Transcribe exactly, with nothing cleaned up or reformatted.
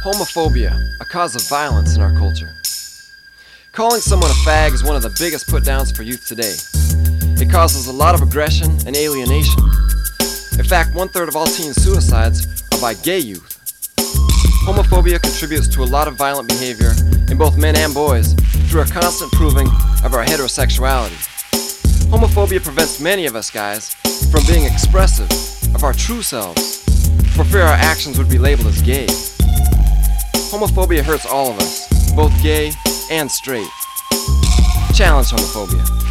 Homophobia, a cause of violence in our culture. Calling someone a fag is one of the biggest put-downs for youth today. It causes a lot of aggression and alienation. In fact, one-third of all teen suicides are by gay youth. Homophobia contributes to a lot of violent behavior in both men and boys through a constant proving of our heterosexuality. Homophobia prevents many of us guys from being expressive of our true selves, for fear our actions would be labeled as gay. Homophobia hurts all of us, both gay and straight. Challenge homophobia.